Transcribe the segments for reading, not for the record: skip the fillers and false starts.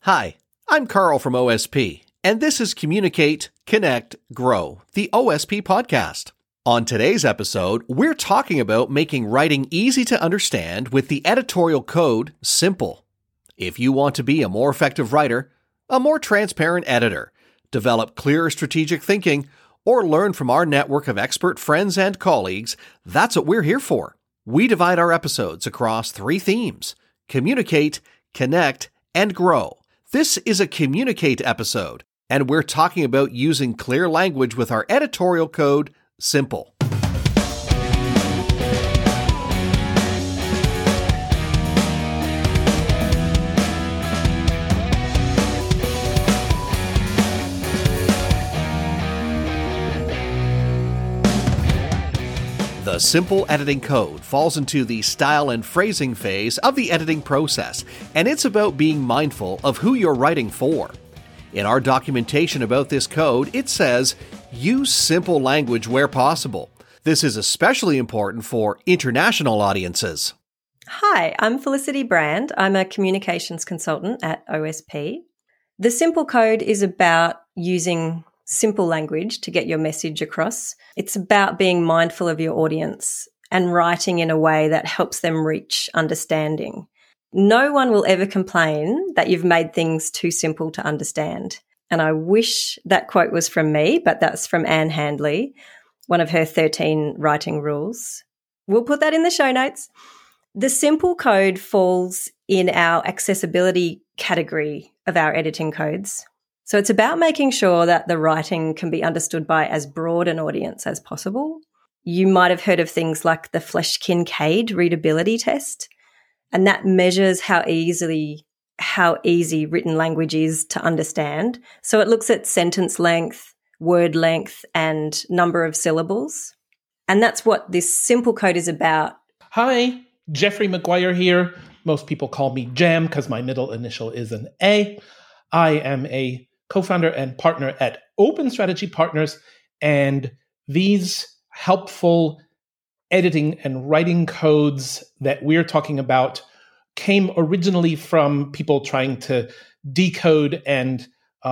Hi, I'm Carl from OSP, and this is Communicate, Connect, Grow, the OSP podcast. On today's episode, we're talking about making writing easy to understand with the editorial code simple. If you want to be a more effective writer, a more transparent editor, develop clearer strategic thinking, or learn from our network of expert friends and colleagues, that's what we're here for. We divide our episodes across 3 themes: communicate, connect, and grow. This is a Communicate episode, and we're talking about using clear language with our editorial code, simple. The simple editing code falls into the style and phrasing phase of the editing process, and it's about being mindful of who you're writing for. In our documentation about this code, it says, use simple language where possible. This is especially important for international audiences. Hi, I'm Felicity Brand. I'm a communications consultant at OSP. The simple code is about using simple language to get your message across. It's about being mindful of your audience and writing in a way that helps them reach understanding. No one will ever complain that you've made things too simple to understand. And I wish that quote was from me, but that's from Anne Handley, one of her 13 writing rules. We'll put that in the show notes. The simple code falls in our accessibility category of our editing codes. So it's about making sure that the writing can be understood by as broad an audience as possible. You might have heard of things like the Flesch-Kincaid readability test, and that measures how easy written language is to understand. So it looks at sentence length, word length, and number of syllables. And that's what this simple code is about. Hi, Jeffrey McGuire here. Most people call me Jam because my middle initial is an A. I am a co-founder and partner at Open Strategy Partners, and these helpful editing and writing codes that we're talking about came originally from people trying to decode and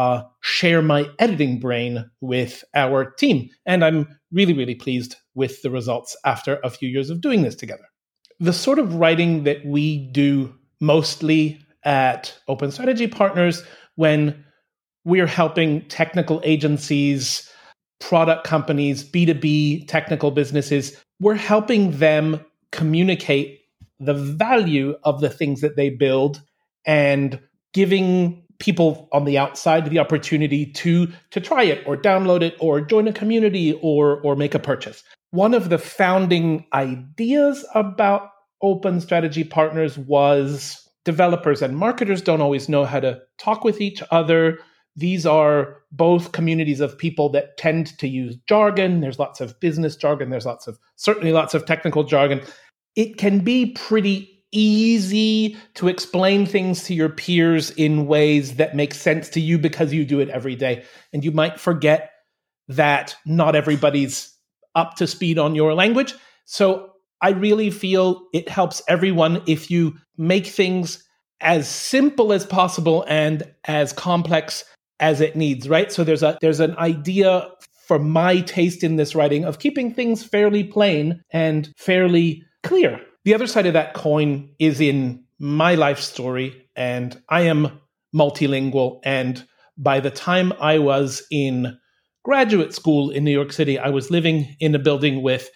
share my editing brain with our team. And I'm really, really pleased with the results after a few years of doing this together. The sort of writing that we do mostly at Open Strategy Partners when we're helping technical agencies, product companies, B2B technical businesses, we're helping them communicate the value of the things that they build and giving people on the outside the opportunity to try it or download it or join a community or make a purchase. One of the founding ideas about Open Strategy Partners was developers and marketers don't always know how to talk with each other. These are both communities of people that tend to use jargon. There's lots of business jargon. There's certainly lots of technical jargon. It can be pretty easy to explain things to your peers in ways that make sense to you because you do it every day. And you might forget that not everybody's up to speed on your language. So I really feel it helps everyone if you make things as simple as possible and as complex as it needs, right? So there's an idea for my taste in this writing of keeping things fairly plain and fairly clear. The other side of that coin is in my life story, and I am multilingual. And by the time I was in graduate school in New York City, I was living in a building with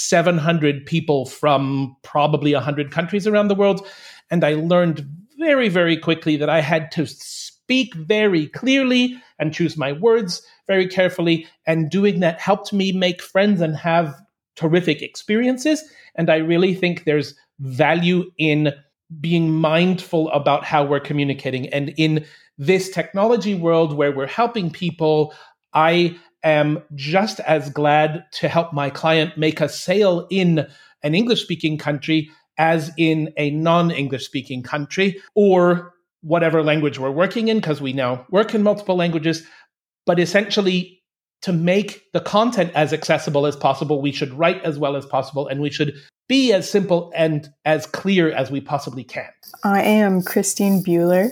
700 people from probably 100 countries around the world. And I learned very, very quickly that I had to speak very clearly and choose my words very carefully. And doing that helped me make friends and have terrific experiences. And I really think there's value in being mindful about how we're communicating. And in this technology world where we're helping people, I am just as glad to help my client make a sale in an English-speaking country as in a non-English-speaking country, or whatever language we're working in, because we now work in multiple languages. But essentially, to make the content as accessible as possible, we should write as well as possible, and we should be as simple and as clear as we possibly can. I am Christine Bueller,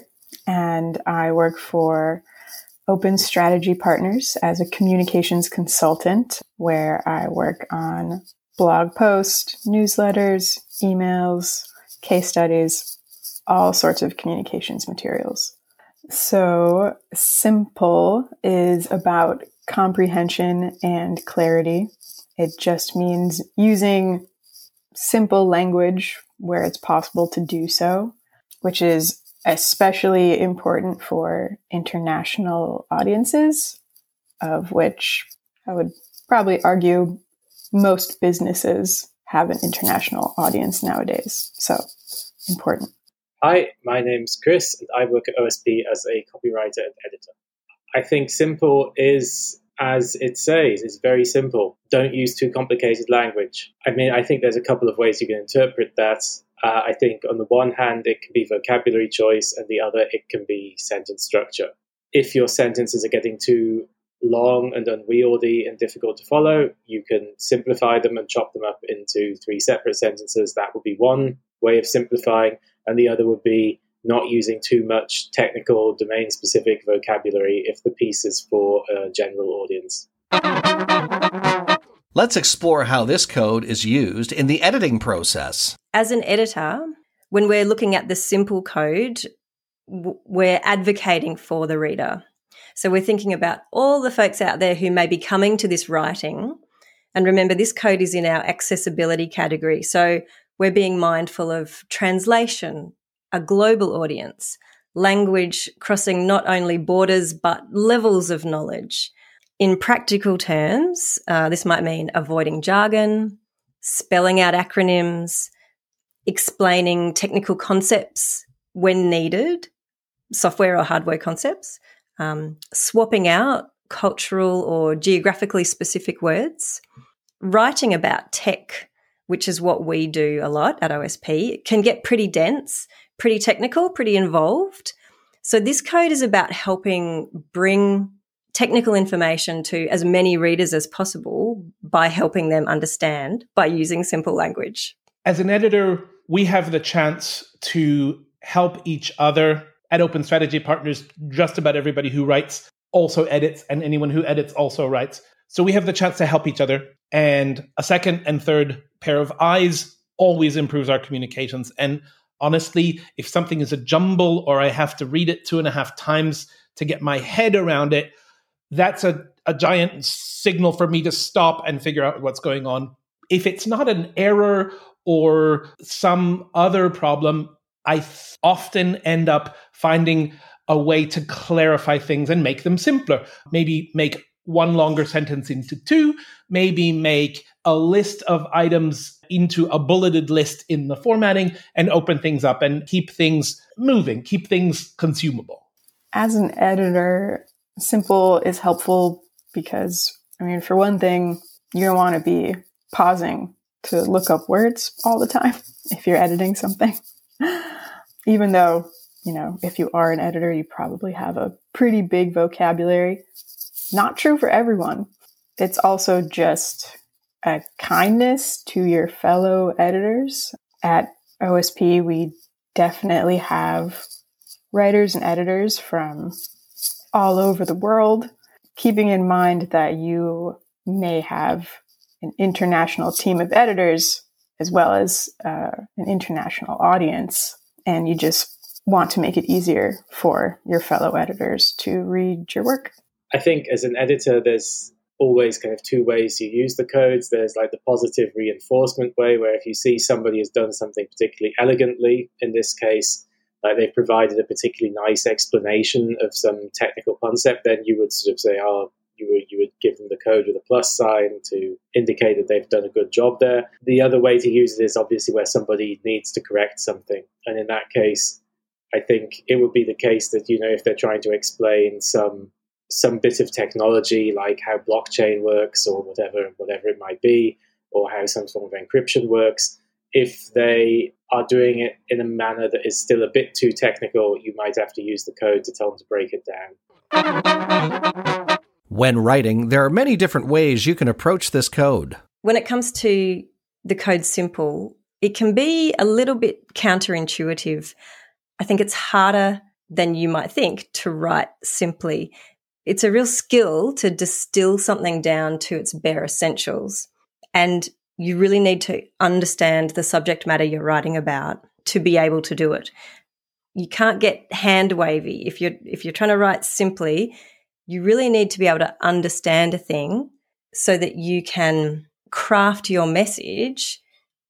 and I work for Open Strategy Partners as a communications consultant, where I work on blog posts, newsletters, emails, case studies, all sorts of communications materials. So simple is about comprehension and clarity. It just means using simple language where it's possible to do so, which is especially important for international audiences, of which I would probably argue most businesses have an international audience nowadays. So important. Hi, my name's Chris, and I work at OSP as a copywriter and editor. I think simple is, as it says, it's very simple. Don't use too complicated language. I mean, I think there's a couple of ways you can interpret that. I think on the one hand, it can be vocabulary choice, and the other, it can be sentence structure. If your sentences are getting too long and unwieldy and difficult to follow, you can simplify them and chop them up into 3 separate sentences. That would be one way of simplifying, and the other would be not using too much technical, domain-specific vocabulary if the piece is for a general audience. Let's explore how this code is used in the editing process. As an editor, when we're looking at the simple code, we're advocating for the reader. So we're thinking about all the folks out there who may be coming to this writing. And remember, this code is in our accessibility category. So we're being mindful of translation, a global audience, language crossing not only borders but levels of knowledge. In practical terms, this might mean avoiding jargon, spelling out acronyms, explaining technical concepts when needed, software or hardware concepts, swapping out cultural or geographically specific words, writing about tech, which is what we do a lot at OSP. It can get pretty dense, pretty technical, pretty involved. So this code is about helping bring technical information to as many readers as possible by helping them understand by using simple language. As an editor, we have the chance to help each other. At Open Strategy Partners, just about everybody who writes also edits, and anyone who edits also writes. So we have the chance to help each other. And a second and third pair of eyes always improves our communications. And honestly, if something is a jumble or I have to read it 2.5 times to get my head around it, that's a giant signal for me to stop and figure out what's going on. If it's not an error or some other problem, I often end up finding a way to clarify things and make them simpler. Maybe make one longer sentence into 2, maybe make a list of items into a bulleted list in the formatting, and open things up and keep things moving, keep things consumable. As an editor, simple is helpful because, I mean, for one thing, you don't want to be pausing to look up words all the time if you're editing something. Even though, you know, if you are an editor, you probably have a pretty big vocabulary. Not true for everyone. It's also just a kindness to your fellow editors. At OSP, we definitely have writers and editors from all over the world, keeping in mind that you may have an international team of editors as well as an international audience, and you just want to make it easier for your fellow editors to read your work. I think as an editor, there's always kind of 2 ways you use the codes. There's like the positive reinforcement way, where if you see somebody has done something particularly elegantly, in this case, like they've provided a particularly nice explanation of some technical concept, then you would sort of say, you would give them the code with a plus sign to indicate that they've done a good job there. The other way to use it is obviously where somebody needs to correct something. And in that case, I think it would be the case that, you know, if they're trying to explain some bit of technology, like how blockchain works or whatever it might be, or how some form of encryption works, if they are doing it in a manner that is still a bit too technical, you might have to use the code to tell them to break it down. When writing, there are many different ways you can approach this code. When it comes to the code simple, it can be a little bit counterintuitive. I think it's harder than you might think to write simply. It's a real skill to distill something down to its bare essentials. And you really need to understand the subject matter you're writing about to be able to do it. You can't get hand wavy. If you're trying to write simply, you really need to be able to understand a thing so that you can craft your message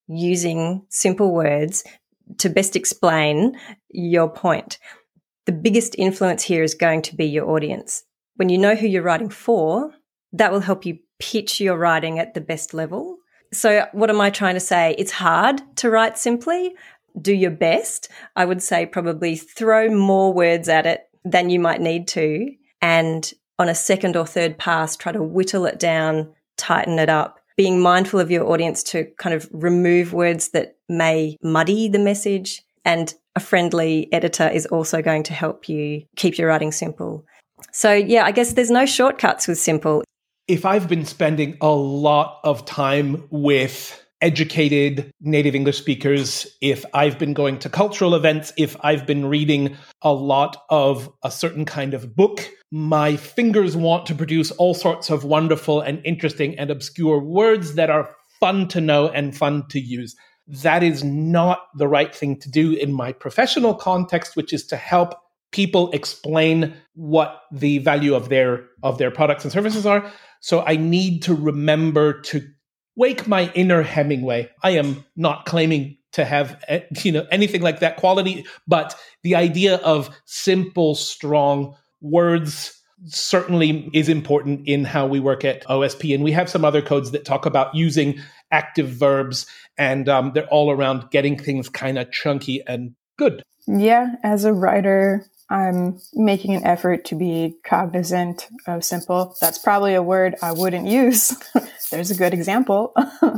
using simple words to best explain your point. The biggest influence here is going to be your audience. When you know who you're writing for, that will help you pitch your writing at the best level. So what am I trying to say? It's hard to write simply. Do your best. I would say probably throw more words at it than you might need to. And on a second or third pass, try to whittle it down, tighten it up, being mindful of your audience to kind of remove words that may muddy the message. And a friendly editor is also going to help you keep your writing simple. So yeah, I guess there's no shortcuts with simple. If I've been spending a lot of time with educated native English speakers, if I've been going to cultural events, if I've been reading a lot of a certain kind of book, my fingers want to produce all sorts of wonderful and interesting and obscure words that are fun to know and fun to use. That is not the right thing to do in my professional context, which is to help people explain what the value of their products and services are. So I need to remember to wake my inner Hemingway. I am not claiming to have anything like that quality, but the idea of simple, strong words certainly is important in how we work at OSP. And we have some other codes that talk about using active verbs, and they're all around getting things kind of chunky and good. Yeah, as a writer, I'm making an effort to be cognizant of simple. That's probably a word I wouldn't use. There's a good example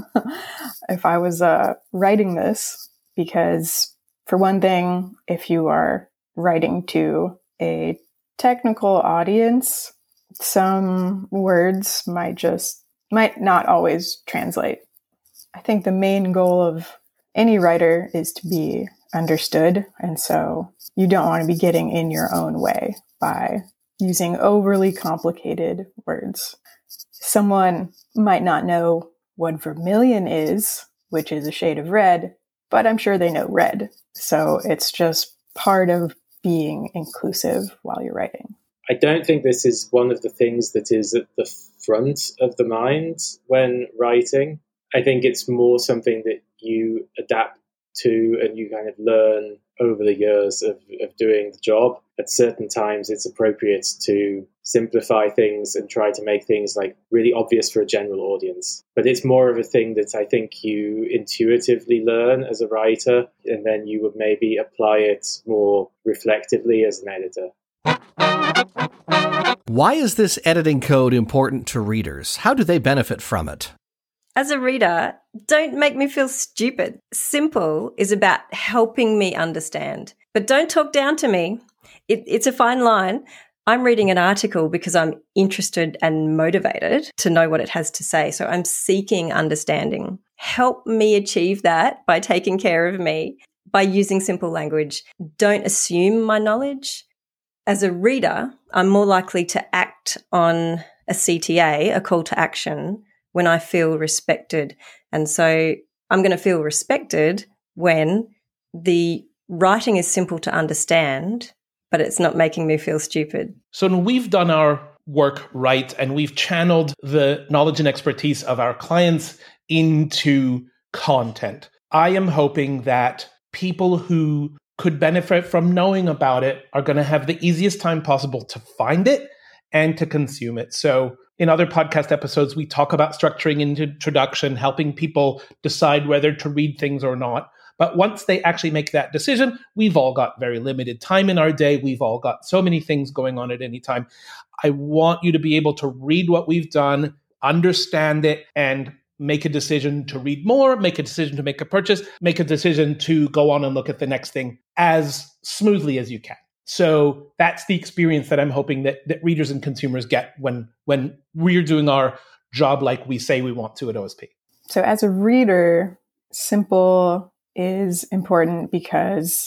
if I was writing this, because for one thing, if you are writing to a technical audience, some words might not always translate. I think the main goal of any writer is to be understood. And so you don't want to be getting in your own way by using overly complicated words. Someone might not know what vermilion is, which is a shade of red, but I'm sure they know red. So it's just part of being inclusive while you're writing. I don't think this is one of the things that is at the front of the mind when writing. I think it's more something that you adapt to and you kind of learn over the years of doing the job. At certain times, it's appropriate to simplify things and try to make things like really obvious for a general audience. But it's more of a thing that I think you intuitively learn as a writer, and then you would maybe apply it more reflectively as an editor. Why is this editing code important to readers? How do they benefit from it? As a reader, don't make me feel stupid. Simple is about helping me understand, but don't talk down to me. It's a fine line. I'm reading an article because I'm interested and motivated to know what it has to say. So I'm seeking understanding. Help me achieve that by taking care of me, by using simple language. Don't assume my knowledge. As a reader, I'm more likely to act on a CTA, a call to action, when I feel respected. And so I'm going to feel respected when the writing is simple to understand, but it's not making me feel stupid. So when we've done our work right and we've channeled the knowledge and expertise of our clients into content, I am hoping that people who could benefit from knowing about it are going to have the easiest time possible to find it and to consume it. So in other podcast episodes, we talk about structuring an introduction, helping people decide whether to read things or not. But once they actually make that decision, we've all got very limited time in our day. We've all got so many things going on at any time. I want you to be able to read what we've done, understand it, and make a decision to read more, make a decision to make a purchase, make a decision to go on and look at the next thing as smoothly as you can. So that's the experience that I'm hoping that readers and consumers get when we're doing our job like we say we want to at OSP. So as a reader, simple is important because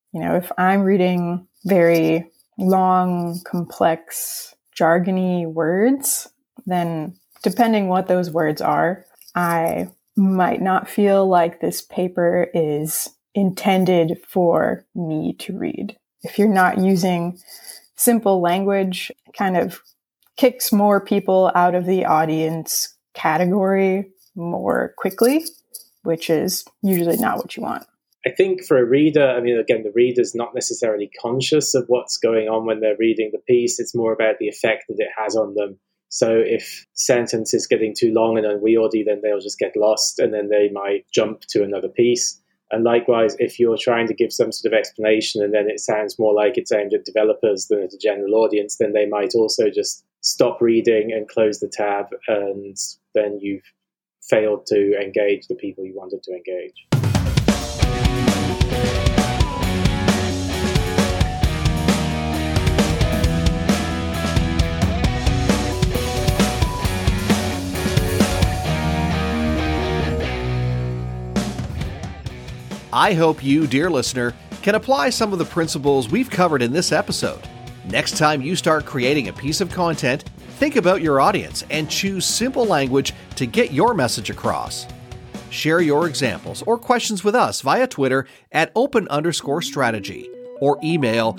If I'm reading very long, complex, jargony words, then depending what those words are, I might not feel like this paper is intended for me to read. If you're not using simple language, it kind of kicks more people out of the audience category more quickly, which is usually not what you want. I think for a reader, again, the reader's not necessarily conscious of what's going on when they're reading the piece. It's more about the effect that it has on them. So if sentence is getting too long and unwieldy, then they'll just get lost and then they might jump to another piece. And likewise, if you're trying to give some sort of explanation and then it sounds more like it's aimed at developers than at a general audience, then they might also just stop reading and close the tab, and then you've failed to engage the people you wanted to engage. I hope you, dear listener, can apply some of the principles we've covered in this episode. Next time you start creating a piece of content, think about your audience and choose simple language to get your message across. Share your examples or questions with us via Twitter at open_strategy or email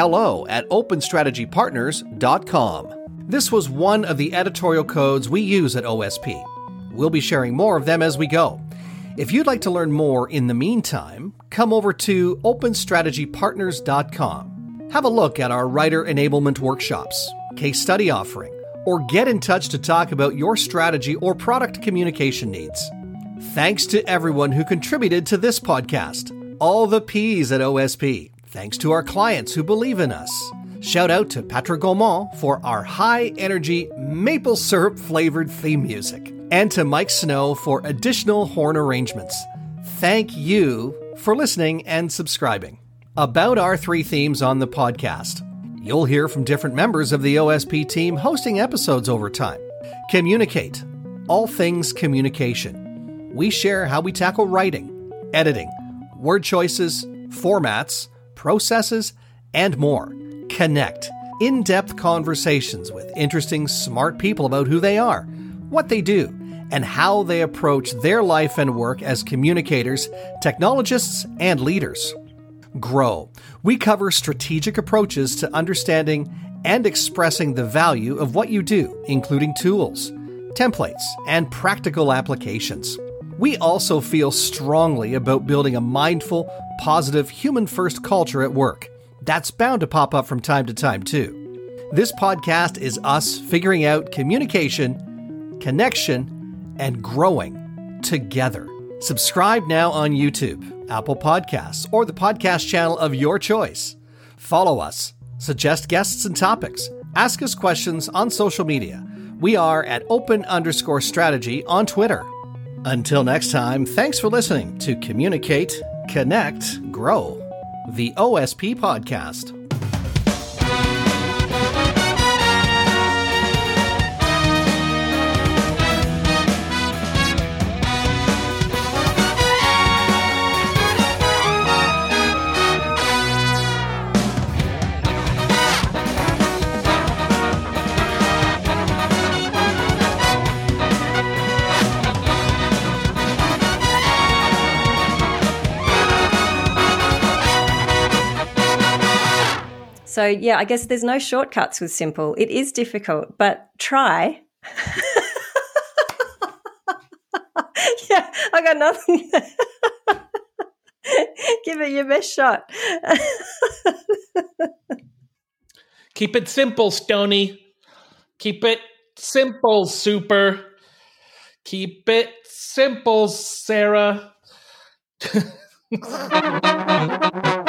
hello@openstrategypartners.com. This was one of the editorial codes we use at OSP. We'll be sharing more of them as we go. If you'd like to learn more in the meantime, come over to openstrategypartners.com. Have a look at our writer enablement workshops, case study offering, or get in touch to talk about your strategy or product communication needs. Thanks to everyone who contributed to this podcast. All the P's at OSP. Thanks to our clients who believe in us. Shout out to Patrick Gaumont for our high-energy maple syrup-flavored theme music. And to Mike Snow for additional horn arrangements. Thank you for listening and subscribing. About our 3 themes on the podcast. You'll hear from different members of the OSP team hosting episodes over time. Communicate. All things communication. We share how we tackle writing, editing, word choices, formats, processes, and more. Connect. In-depth conversations with interesting, smart people about who they are, what they do, and how they approach their life and work as communicators, technologists, and leaders. Grow. We cover strategic approaches to understanding and expressing the value of what you do, including tools, templates, and practical applications. We also feel strongly about building a mindful, positive, human-first culture at work. That's bound to pop up from time to time, too. This podcast is us figuring out communication, connection, and growing together. Subscribe now on YouTube, Apple Podcasts, or the podcast channel of your choice. Follow us, suggest guests and topics, ask us questions on social media. We are at open_strategy on Twitter. Until next time, thanks for listening to Communicate, Connect, Grow, the OSP podcast. So, yeah, I guess there's no shortcuts with simple. It is difficult, but try. Yeah, I got nothing. Give it your best shot. Keep it simple, Stony. Keep it simple, Super. Keep it simple, Sarah.